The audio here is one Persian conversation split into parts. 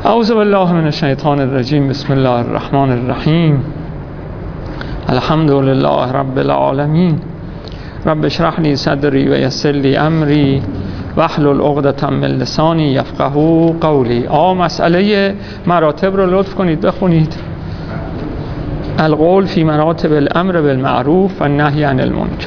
اعوذ بالله من الشیطان الرجیم. بسم الله الرحمن الرحیم. الحمد لله رب العالمین. رب اشرح لی صدری و یسر لی امری واحلل عقدة من لسانی یفقهوا قولی. مسئله مراتب رو لطف کنید بخونید. القول فی مراتب الامر بالمعروف و النهی عن المنکر.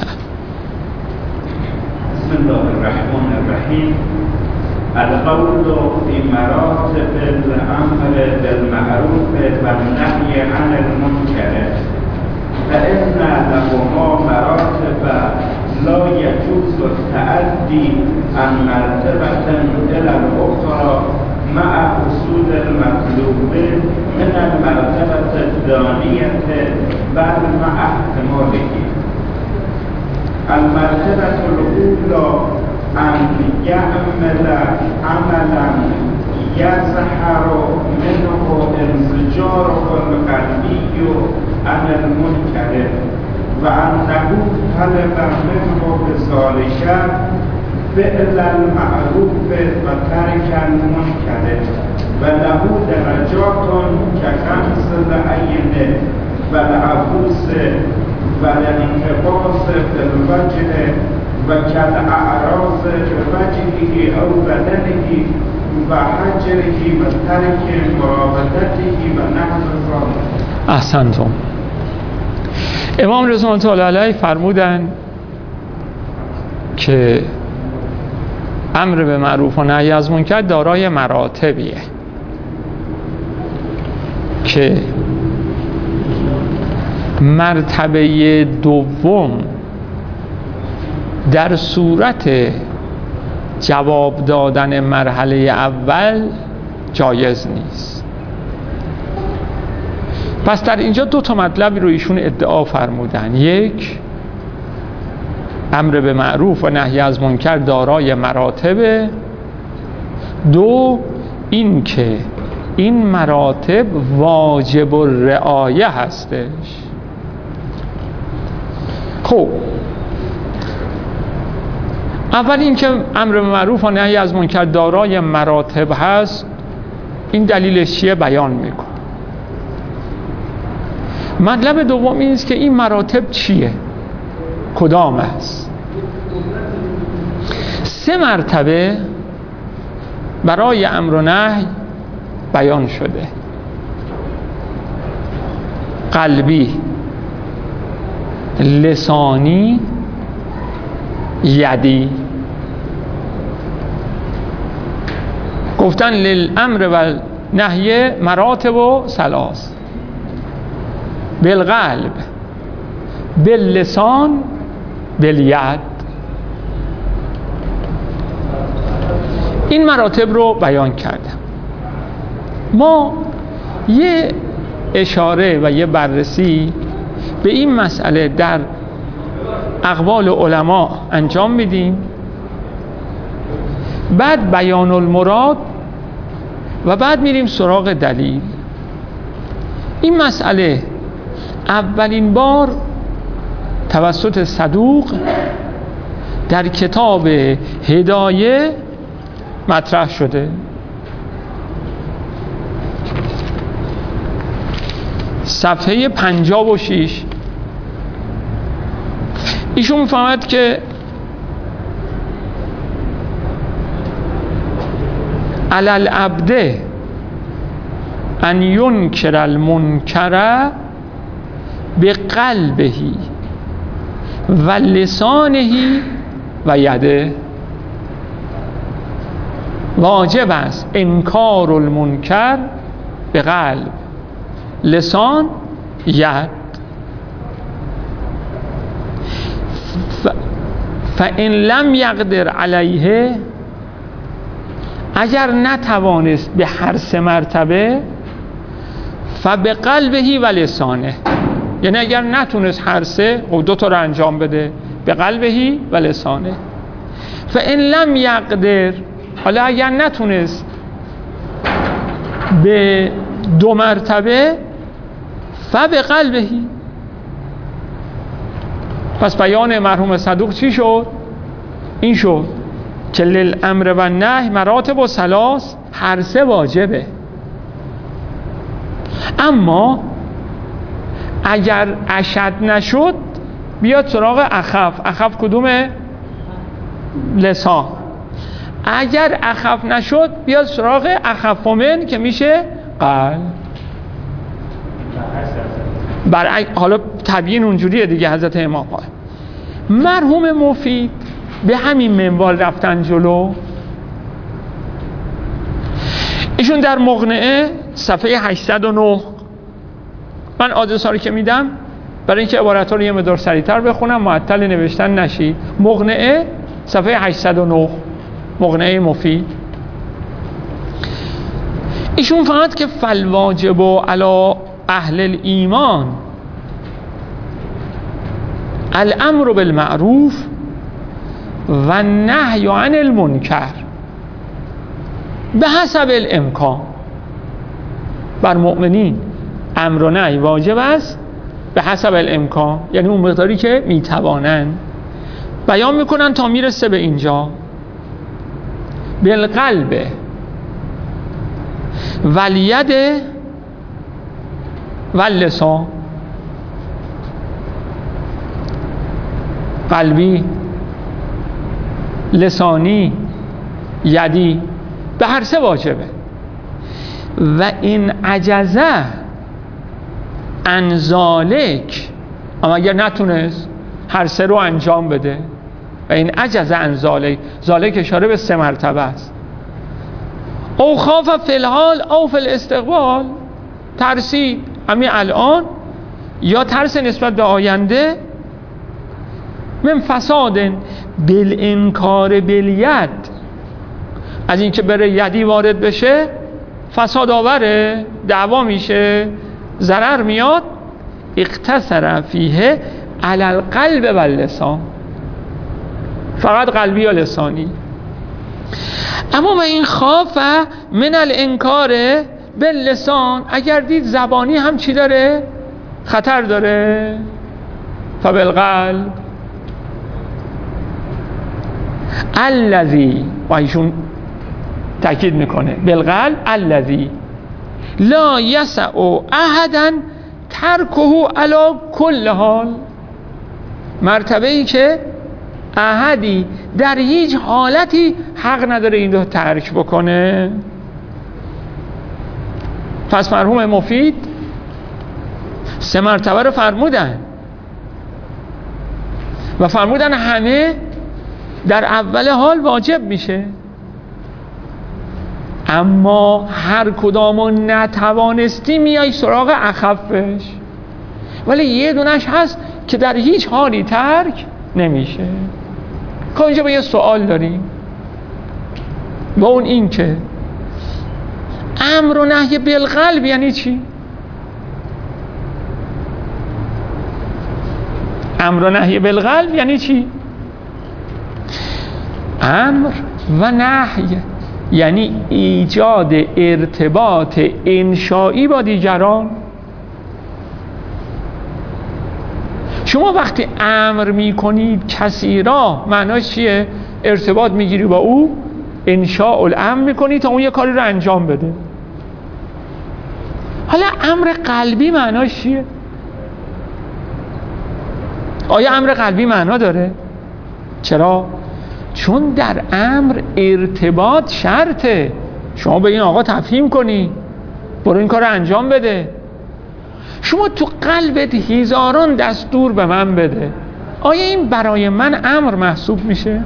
بسم الله الرحمن الرحیم. القول فی مراتب الامر بالمعروف و النهی عن المنکر فإن لهما مراتب لا يجوز التعدي عن مرتبة إلى الأخرى مع حصول المطلوب من المرتبة الدانية بل مع احتماله. المرتبة الأولى أن يعمل عملا يظهر منه انزجاره القلبي عن المنكر وأنه طلب منه بذلك فعل المعروف وترك المنكر وله درجات كخمس العين والعبوس والانقباض في الوجه وكالأعراض بوجهه أو بدنه وحجره وترك مرابطته ونحو ذلك. احسنتم. امام رضوان الله علیه فرمودن که امر به معروف و نهی از منکر دارای مراتبیه که مرتبه دوم در صورت جواب دادن مرحله اول جایز نیست. پس در اینجا دو تا مطلب رو ایشون ادعا فرمودن. یک، امر به معروف و نهی از منکر دارای مراتب. دو، این که این مراتب واجب الرعایه هستش. خب اول این که امر به معروف و نهی از منکر دارای مراتب هست، این دلیلش چیه بیان میکن. مطلب دوم این است که این مراتب چیه، کدام است. 3 مرتبه برای امر و نهی بیان شده: قلبی، لسانی، یدی. گفتن للامر و نهی مراتب و ثلاث: بالقلب، باللسان، بالید. این مراتب رو بیان کردم. ما یه اشاره و یه بررسی به این مسئله در اقوال علما انجام میدیم، بعد بیان المراد و بعد میریم سراغ دلیل. این مسئله اولین بار توسط صدوق در کتاب هدایه مطرح شده. صفحه 56 ایشون میفهمد که علی العبد ان ینکر المنکر بقلبه و لسانه و یده. واجب است انکار المنکر به قلب، لسان، ید. فإن لم یقدر علیه، اگر نتوانست به هر 3 مرتبه، فبقلبه و لسانه، یعنی اگر نتونست هر 3 و 2 تا رو انجام بده، به قلبه و لسانه. فإن لم یقدر، حالا اگر نتونست به 2 مرتبه، فبقلبه. پس بیان مرحوم صدوق چی شد؟ این شد که للامر و نهی مراتب و ثلاث، هر 3 واجبه. اما اگر اشد نشد بیاد سراغ اخف کدومه؟ لسان. اگر اخف نشد بیاد سراغ اخف من که میشه قلب. حالا تبیین اونجوریه دیگه حضرت امام قائم. مرحوم مفید به همین منوال رفتن جلو. ایشون در مقنعه صفحه 809، من آدرس‌ها رو که میدم برای اینکه عبارت‌ها رو یه مقدار سریع‌تر بخونم معطل نوشتن نشید. مقنعه صفحه 809 مقنعه مفید. ایشون فقط که فالواجب علی اهل الایمان الامر بالمعروف و النهی عن المنکر به حسب الامکان. بر مؤمنین امر و نهی واجب است به حسب الامکان، یعنی اون مقداری که میتوانند. بیان میکنن تا میرسه به اینجا: بالقلب والید واللسان. قلبی، لسانی، یدی، به هر سه واجبه. و این عجزه عن ذالک، اما اگر نتونست هر سه رو انجام بده. و این عجزه عن ذالک اشاره به 3 مرتبه است. او خاف فی الحال او فی الاستقبال، ترسید همین الان یا ترس نسبت به آینده. من فساد بالانکار بالید، از این که بره یدی وارد بشه فساد آوره، دعوا میشه، ضرر میاد. اقتصر فیه علی القلب و اللسان، فقط قلبی یا لسانی. اما و این خاف من الانکار باللسان، اگر دید زبانی هم چی داره؟ خطر داره. فبالقلب الذی، و ایشون تاکید میکنه بالقلب الذی لا یسع احدا ترکه علی کل حال، مرتبه ای که احدی در هیچ حالتی حق نداره این رو ترک بکنه. پس مرحوم مفید 3 مرتبه رو فرمودن و فرمودن همه در اول حال واجب میشه، اما هر کدامو نتوانستی میای سراغ اخفش، ولی یه دونش هست که در هیچ حالی ترک نمیشه. که اینجا با یه سوال داریم و اون این که امر و نهی بالقلب یعنی چی؟ امر و نهی بالقلب یعنی چی؟ امر و نهی یعنی ایجاد ارتباط انشایی با دیگران. شما وقتی امر میکنید کسی را، معناش چیه؟ ارتباط میگیری با او، انشاء الامر میکنی تا اون یه کاری رو انجام بده. حالا امر قلبی معناش چیه؟ آیا امر قلبی معنا داره؟ چرا؟ چون در امر ارتباط شرطه. شما به این آقا تفهیم کنی برو این کار رو انجام بده. شما تو قلبت هزاران دستور به من بده، آیا این برای من امر محسوب میشه؟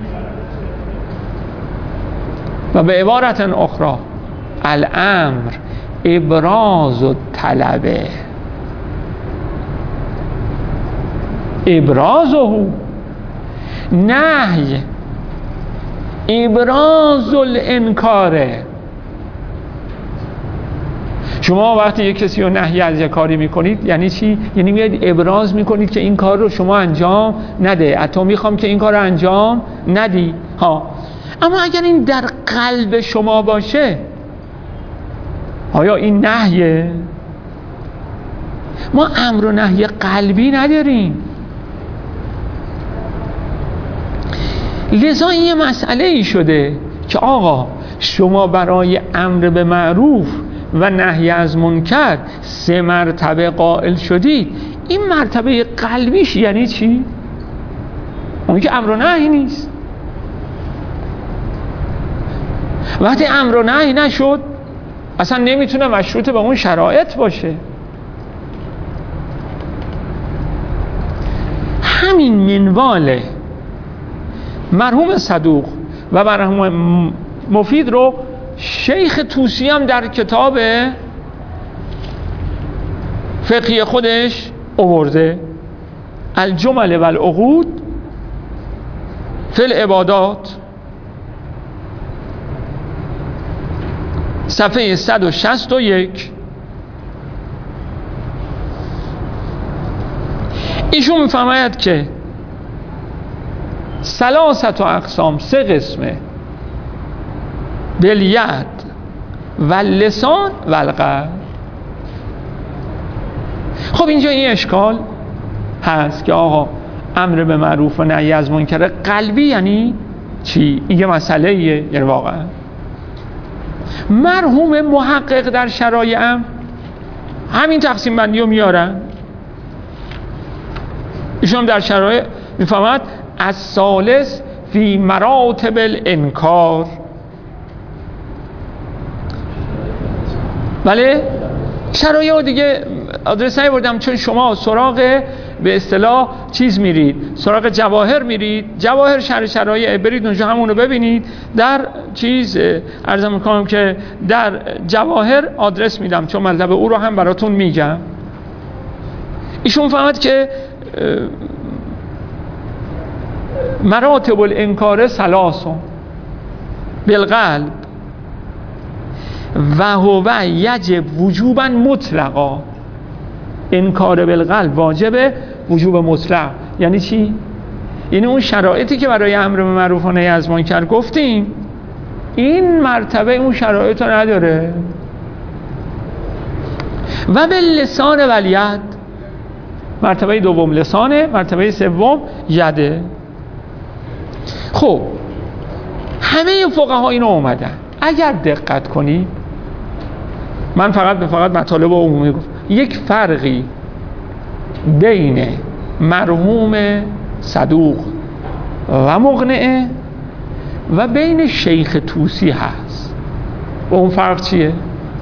و به عبارت اخرى الامر ابراز الطلبه، ابرازه، نهی ابراز الانکاره. شما وقتی یک کسی رو نهی از یک کاری میکنید یعنی چی؟ یعنی میاد ابراز میکنید که این کار رو شما انجام نده، حتی میخوام که این کار رو انجام ندی ها. اما اگر این در قلب شما باشه آیا این نهیه؟ ما امر و نهی قلبی نداریم. لذا این یه مسئله ای شده که آقا شما برای امر به معروف و نهی از منکر 3 مرتبه قائل شدید، این مرتبه قلبیش یعنی چی؟ اون که امر و نهی نیست. وقتی امر و نهی نشد اصلا نمیتونه مشروط به اون شرایط باشه. همین منوال مرحوم صدوق و مرحوم مفید رو شیخ طوسی هم در کتاب فقهی خودش آورده، الجمل و العقود فی العبادات، صفحه 161. ایشون میفرماید که 3 اقسام، 3 قسمه، بالید و لسان و القلب. خب اینجا این اشکال هست که آقا امر به معروف و نهی از منکر قلبی یعنی چی؟ این یه مسئله ایه، یعنی واقعا مرحوم محقق در شرایعم همین تقسیم بندی رو میارن. ایشون در شرایع میفهمد از ثالث فی مراتب الانکار. بله شرایع رو دیگه آدرس نمیبردم، چون شما سراغ به اصطلاح چیز میرید، سراغ جواهر میرید، جواهر شرایع برید اونجا همونو ببینید. در چیز عرض میکنم که در جواهر آدرس میدم، چون مطلب او رو هم براتون میگم. ایشون فهمد که مراتب الانکار 3 بالقلب و هو یجب وجوبا مطلقا. انکار بالقلب واجبه وجوب مطلق. یعنی چی؟ یعنی اون شرایطی که برای امر به معروف و نهی از منکر گفتیم، این مرتبه اون شرایط رو نداره. و به لسان ولید، مرتبه دوم لسانه، مرتبه سوم یده. خب همه فقها اینو اومدن. اگر دقت کنی، من فقط مطالب عمومی گفت، یک فرقی بین مرحوم صدوق و مقنعه و بین شیخ طوسی هست. و اون فرق چیه؟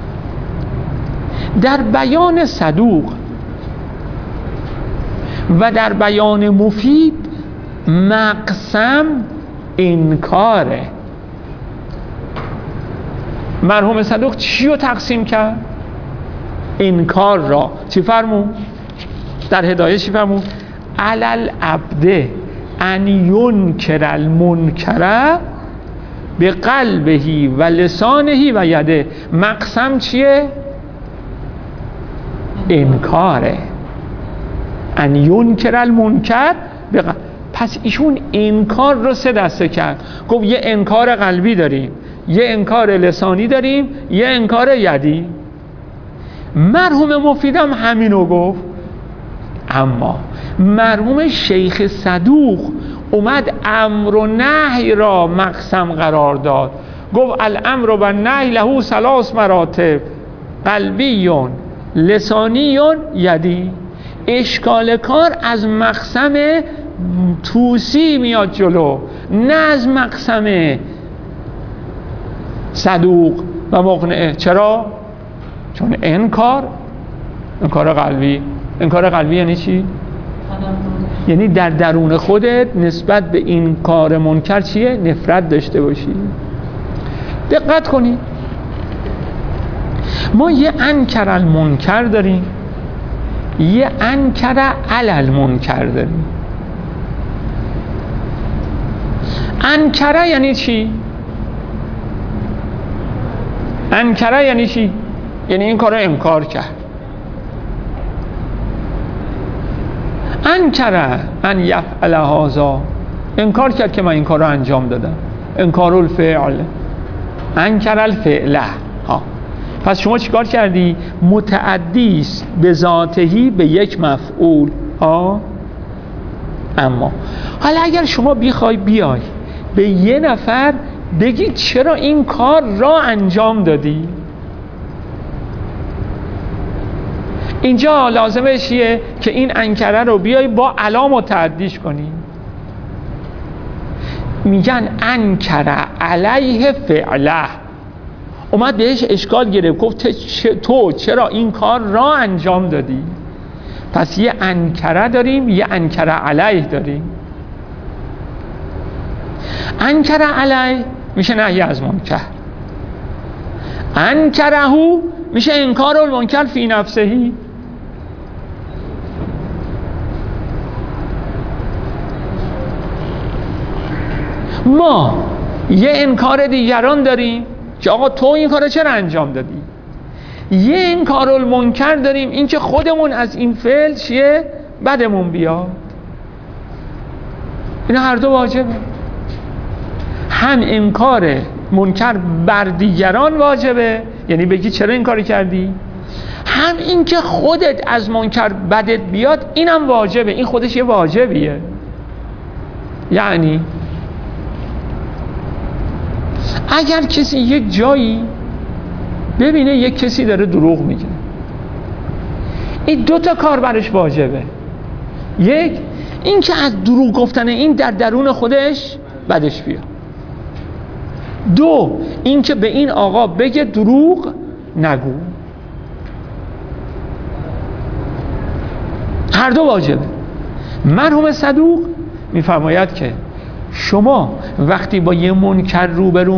در بیان صدوق و در بیان مفید مقسم انکاره. مرحوم صدوق چی رو تقسیم کرد؟ انکار را. چی فرمود؟ در هدایه چی فرمود؟ علل عبده ان ینکر المنکر به قلبهی و لسانهی و یده. مقسم چیه؟ انکاره. ان ینکر المنکر به قلب. پس ایشون انکار رو 3 دسته کرد. گفت یه انکار قلبی داریم، یه انکار لسانی داریم، یه انکار یدی. مرحوم مفیدم همینو گفت. اما مرحوم شیخ صدوق اومد امر و نهی را مقسم قرار داد. گفت الامر و نهی له 3 مراتب، قلبیون، لسانیون، یدی. اشکال کار از مقسم طوسی میاد جلو، نه از مقسم صدوق و مقنعه. چرا؟ چون انکار قلبی. انکار قلبی یعنی چی؟ یعنی در درون خودت نسبت به این کار منکر چیه؟ نفرت داشته باشی. دقت کنی، ما یه انکر المنکر داریم، یه انکر علی المنکر داریم. انکره یعنی چی؟ انکره یعنی چی؟ یعنی این کار رو انکار کرد. انکره ان یفعل هذا، انکار کرد که من این کار رو انجام دادم. انکار الفعل، انکر الفعله. پس شما چیکار کردی؟ متعدی است به ذاتهی به یک مفعول. اما حالا اگر شما بیای به یه نفر بگی چرا این کار را انجام دادی، اینجا لازمه چیه که این انکره رو بیای با علام متعدیش کنی. میگن انکره علیه فعله، اومد بهش اشکال گرفت، گفت تو چرا این کار را انجام دادی؟ پس یه انکره داریم، یه انکره علیه داریم. انکره علیه میشه نهی از منکر، انکرهو میشه انکار المنکر فی نفسهی. ما یه انکار دیگران داریم که آقا تو این کارو چرا انجام دادی. یه انکار المنکر داریم، این که خودمون از این فعل چیه بدمون بیاد. اینا هر دو واجبه، هم انکار منکر بر دیگران واجبه، یعنی بگی چرا این کاری کردی، هم این که خودت از منکر بدت بیاد اینم واجبه. این خودش یه واجبیه. یعنی اگر کسی یک جایی ببینه یک کسی داره دروغ میگه، این دو تا کار برش واجبه. یک، این که از دروغ گفتن این در درون خودش بدش بیاد. دو، این که به این آقا بگه دروغ نگو. هر دو واجبه. مرحوم صدوق میفرماید که شما وقتی با یه منکر روبرو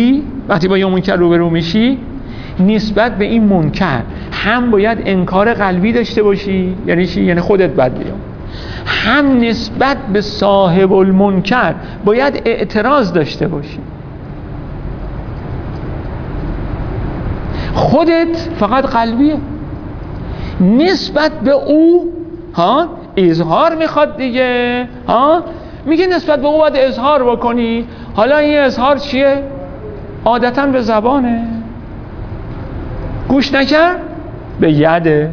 میشی، نسبت به این منکر هم باید انکار قلبی داشته باشی، یعنی چی؟ یعنی خودت بد بیاد. هم نسبت به صاحب المنکر باید اعتراض داشته باشی. خودت فقط قلبیه، نسبت به او اظهار میخواد دیگه. میگه نسبت به او باید اظهار بکنی. حالا این اظهار چیه؟ عادتاً به زبانه، گوش نکرد به یده.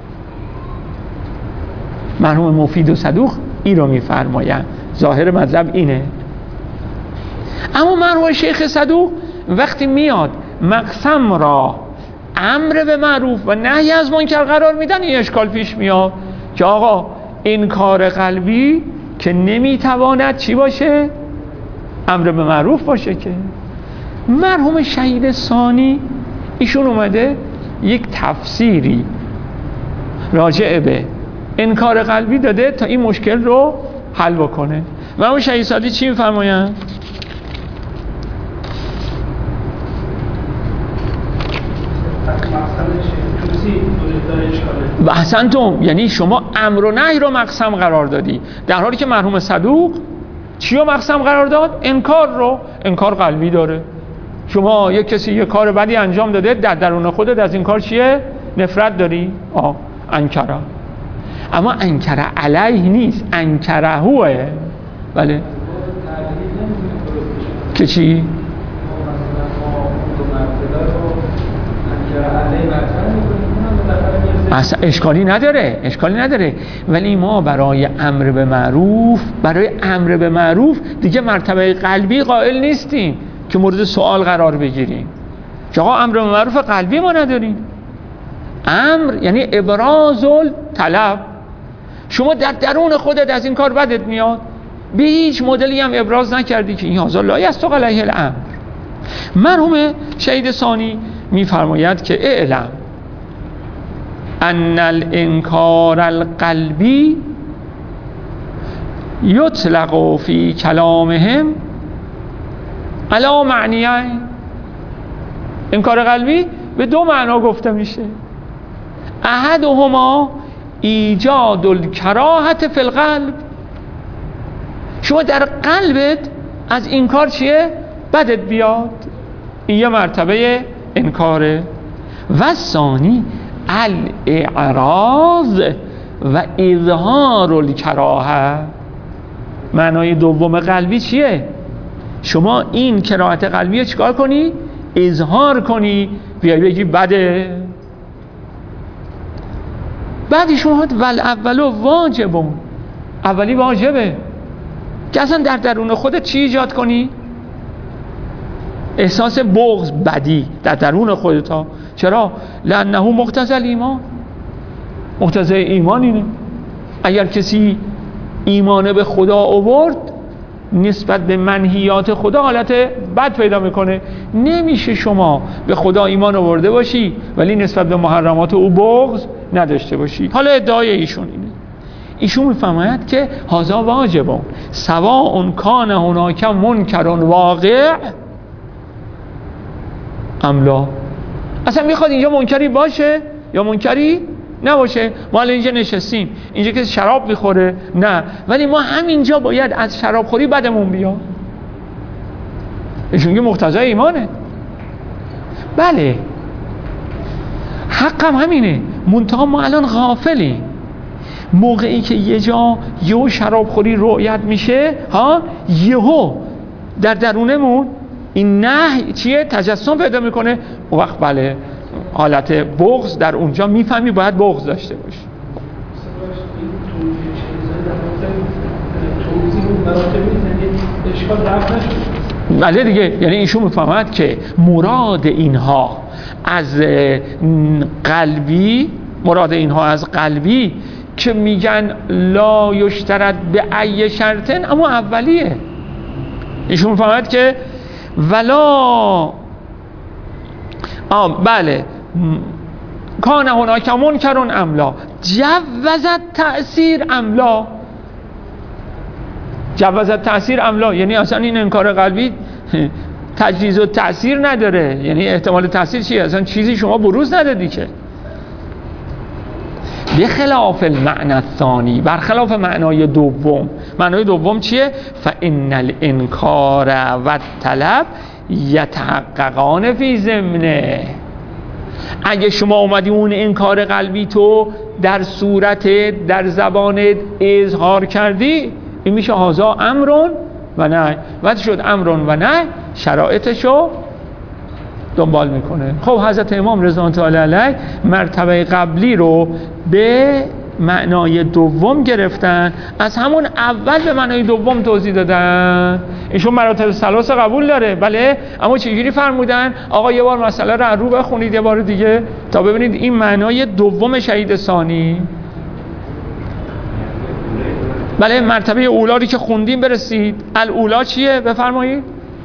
مرحوم مفید و صدوق این رو میفرماین، ظاهر مطلب اینه. اما مرحوم شیخ صدوق وقتی میاد مقسم را امر به معروف و نهی از منکر قرار میدن، این اشکال پیش میاد که آقا انکار قلبی که نمیتواند چی باشه؟ امر به معروف باشه. که مرحوم شهید ثانی ایشون اومده یک تفسیری راجع به انکار قلبی داده تا این مشکل رو حل بکنه. مرحوم شهید ثانی چی میفرماین؟ احسنتم، یعنی شما امر و نهی رو مقسم قرار دادی، در حالی که مرحوم صدوق چی رو مقسم قرار داد؟ انکار رو. انکار قلبی داره. شما یک کسی یک کار بدی انجام داده، در درون خودت از این کار چیه؟ نفرت داری. انکره. اما انکره علیه نیست، انکره هوه. بله که چی؟ اصلا اشکالی نداره، ولی ما برای امر به معروف دیگه مرتبه قلبی قائل نیستیم که مورد سوال قرار بگیریم. که آقا امر به معروف قلبی ما نداریم. امر یعنی ابراز الطلب. شما در درون خودت از این کار بدت میاد، به هیچ مدلی هم ابراز نکردی که این هذا لا یستق علیه الامر. مرحوم شهید ثانی میفرماید که اعلم ان الانکار القلبی یطلق فی کلامهم علی معنیین. انکار قلبی به دو معنا گفته میشه. احدهما ایجاد الکراهه فی القلب. شما در قلبت از این کار چیه؟ بدت بیاد. این یه مرتبه انکاره. و ثانی الاعراض و اظهار الکراهه. معنای دوم قلبی چیه؟ شما این کراهت قلبی چیکار کنی؟ اظهار کنی، بیای بگی بده. بعدی شما والاولو واجبون، اولی واجبه که اصلا در درون خودت چی ایجاد کنی؟ احساس بغض، بدی در درون خودت ها. چرا؟ لانه مقتضی الایمان. مقتضای ایمان اینه. اگر کسی ایمان به خدا آورد نسبت به منهیات خدا حالت بد پیدا میکنه. نمیشه شما به خدا ایمان آورده باشی ولی نسبت به محرمات او بغض نداشته باشی. حالا ادعای ایشون اینه، ایشون میفرماید که هذا واجبون سواء کان هناک منکر واقع ام لا. اصلا میخواد اینجا منکری باشه یا منکری نباشه. ما الان اینجا نشستیم، اینجا که شراب میخوره نه، ولی ما همینجا باید از شراب خوری بدمون بیاد. ایشون که مقتضای ایمانه. بله حقم همینه، منتها ما الان غافلیم. موقعی که یه جا یهو شراب خوری رؤیت میشه یهو در درونمون این نهی چیه؟ تجسم پیدا میکنه. اون وقت بله حالت بغض در اونجا میفهمی باید بغض داشته باشی. بله دیگه، یعنی ایشون میفهمد که مراد اینها از قلبی که میگن لا یشترط به ای شرطن، اما اولیه. ایشون میفهمد که ولا بله کان هناک منکر ام لا جوزت تأثیر ام لا. جوزت تأثیر ام لا یعنی اصلا این انکار قلبی تجویز و تأثیر نداره. یعنی احتمال تأثیر چیه؟ اصلا چیزی شما بروز ندادی که. بخلاف المعنى الثانی، برخلاف معنای دوم. معنای دوم چیه؟ فإن الانکار و الطلب یتحققان فی ضمنه. اگه شما اومدی اون انکار قلبی تو در صورت در زبانت اظهار کردی، این میشه هذا امرون و نه. وقتی شد امرون و نه شرایطشو دنبال میکنه. خب حضرت امام رضوان الله علیه مرتبه قبلی رو به معنای دوم گرفتن، از همون اول به معنای دوم توضیح دادن. ایشون مراتب ثلاثه قبول داره بله، اما چجوری فرمودن؟ آقا یه بار مسئله رو رو بخونید یه بار دیگه تا ببینید این معنای دوم شهید ثانی. بله مرتبه اولی که خوندیم برسید. الاولا چیه؟ بفرمایید.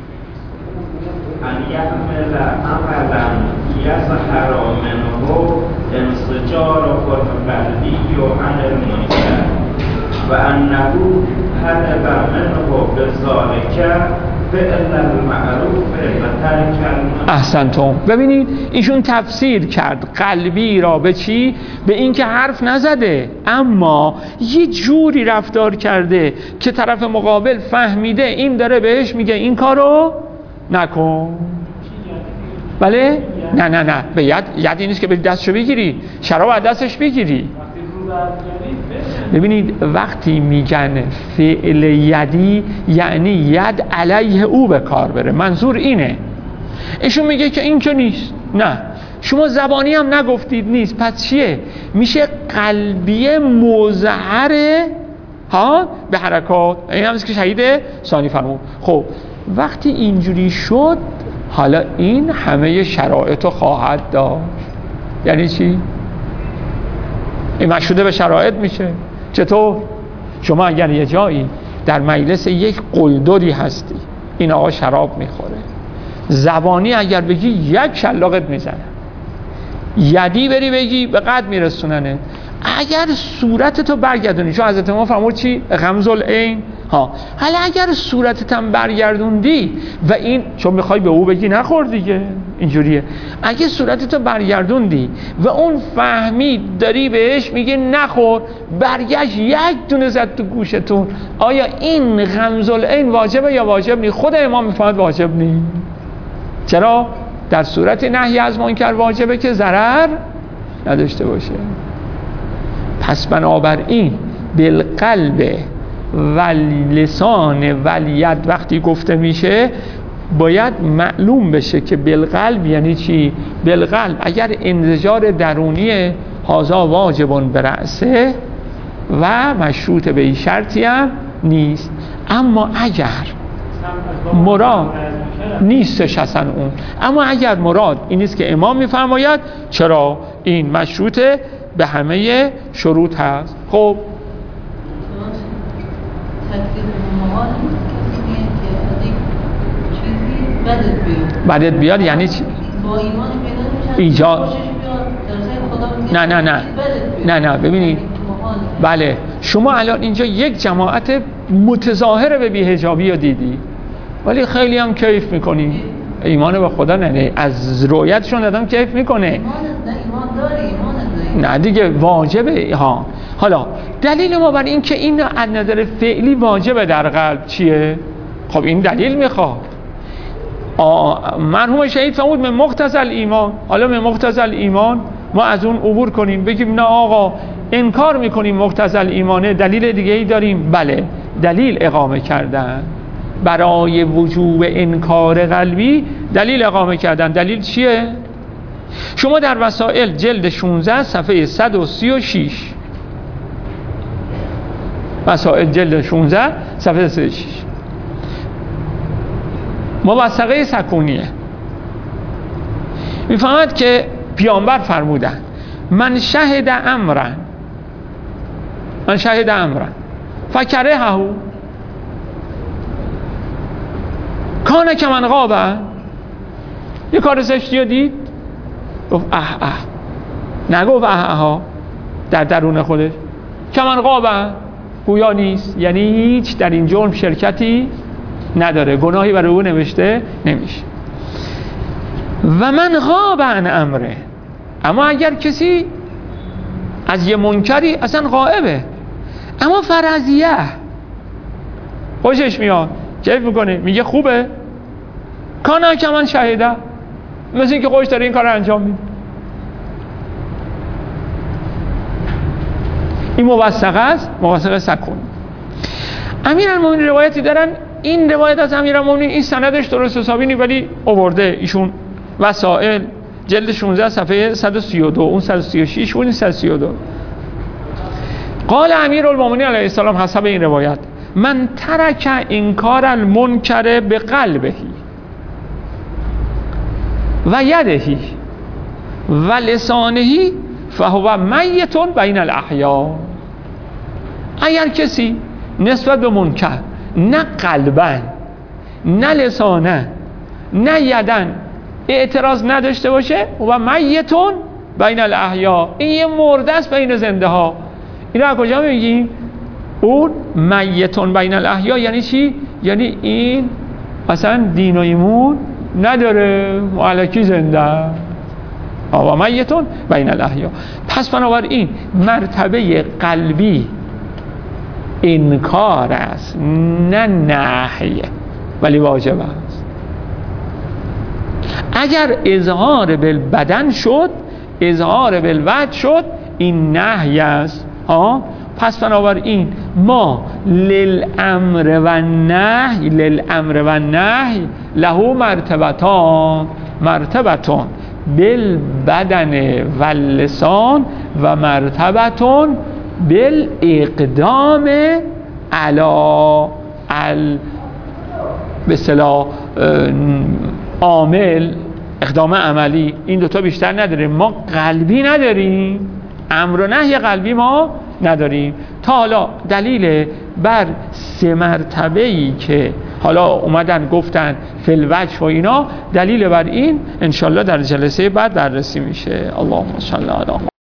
ان یحمل عملا یظهر منه انسجار قلبی عن المنکر و انه هدب منه بذلک فعل المعروف و ترک المنکر. احسنتم. ببینید ایشون تفسیر کرد قلبی را به چی؟ به این که حرف نزده اما یه جوری رفتار کرده که طرف مقابل فهمیده این داره بهش میگه این کارو نکن. بله؟ نه به یدی نیست که به دستشو بگیری، شراب از دستش بگیری. ببینید وقتی میگن فعل یدی یعنی ید علیه او به کار بره، منظور اینه. ایشون میگه که این که نیست. نه شما زبانی هم نگفتید نیست، پس چیه؟ میشه قلبی مظهره به حرکات. این همونیست که شهید ثانی فرمود. خب وقتی اینجوری شد حالا این همه شرایطو خواهد داشت. یعنی چی؟ این مشهوده به شرایط میشه. چطور؟ شما اگر یه جایی در مجلس یک قلدری هستی، این آقا شراب میخوره، زبانی اگر بگی یک شلاقت میزنه، یدی بری بگی به قد میرسوننه. اگر صورتتو برگردونی، چون حضرت ما فرمود چی؟ غمز العین. حالا اگر صورتت هم برگردوندی و این چون میخوای به او بگی نخور دیگه، اینجوریه. اگه صورتتو برگردوندی و اون فهمید داری بهش میگه نخور، برگشت یک دونه زد تو گوشتون، آیا این غمز العین واجبه یا واجب نی؟ خود امام میفهمد واجب نی. چرا؟ در صورت نهی از منکر واجبه که ضرر نداشته باشه. پس بنابراین بالقلب و لسان و ید وقتی گفته میشه باید معلوم بشه که بالقلب یعنی چی؟ بالقلب اگر انزجار درونی هذا واجبون برأسه و مشروط به این شرطی هم نیست. اما اگر مراد نیستش اصلا اون، اما اگر مراد این نیست که امام میفرماید چرا این مشروطه به همه شروط هست. خب بدت بیاد یعنی چی؟ با ایمان پیدا ایجاد نه ببینید، بله شما الان اینجا یک جماعت متظاهر به بی‌حجابی رو دیدی ولی خیلی هم کیف میکنی، ایمان به خدا نه، از رویتشون آدم کیف میکنه، ایمان داری نه دیگه واجبه ها. حالا دلیل ما بر این که این از نظر فعلی واجبه در قلب چیه؟ خب این دلیل میخواد مرحوم شهید فرمود من مقتضی الایمان. حالا من مقتضی الایمان ما از اون عبور کنیم بگیم نه آقا انکار میکنیم مقتضی الایمانه، دلیل دیگه ای داریم؟ بله، دلیل اقامه کردن برای وجوب انکار قلبی، دلیل اقامه کردن. دلیل چیه؟ شما در وسائل جلد 16 صفحه 136، وسائل جلد 16 صفحه 136 موثقه سکونیه میفهمد که پیامبر فرمودن من شهد امرن فکرهه کانه که من غابه، یه کار زشتی رو دید گفت نگفت ها در درون خودش، که من غابه گویا نیست، یعنی هیچ در این جرم شرکتی نداره، گناهی برای او نوشته نمیشه. و من غاب عن امره، اما اگر کسی از یه منکری اصلا غائبه اما فرضیه خوشش میاد، کیف میکنه، میگه خوبه، کانه که من شهیده، مثل این که خوش داره این کار رو انجام میده. این موثقه است، موثقه سکون. امیرالمومنین روایتی دارن، این روایت از امیرالمومنین این سندش درست حسابی نیست ولی آورده ایشون وسائل جلد 16 صفحه 132، اون 136 اون 132. قال امیرالمومنین علیه السلام حسب این روایت من ترک انکار المنکر به قلبه و یده و لسانه فهو میت بین الاحیا. اگر کسی نسبت به منکر نه قلبن نه لسانه نه یدن اعتراض نداشته باشه و میتون بین الاحیا، این یه مرده است بین زنده ها. این رو کجا میگیم؟ اون میتون بین الاحیا یعنی چی؟ یعنی این اصلا دین و ایمون نداره، معلکی زنده و میتون بین الاحیا. پس بنابراین مرتبه قلبی انکار است نه نهی، ولی واجب است. اگر اظهار بالبدن شد، اظهار بالوجه شد، این نهی است. پس بنابراین ما للامر و النهی له مرتبتان بالبدن و اللسان و مرتبتون بالاقدام علی به اصطلاح عامل، اقدام عملی. این دوتا بیشتر نداریم، ما قلبی نداریم، امر و نهی قلبی ما نداریم. تا حالا دلیل بر 3 مرتبه‌ای که حالا اومدن گفتن فی الوجه و اینا، دلیل بر این انشالله در جلسه بعد بررسی میشه. اللهم صل علی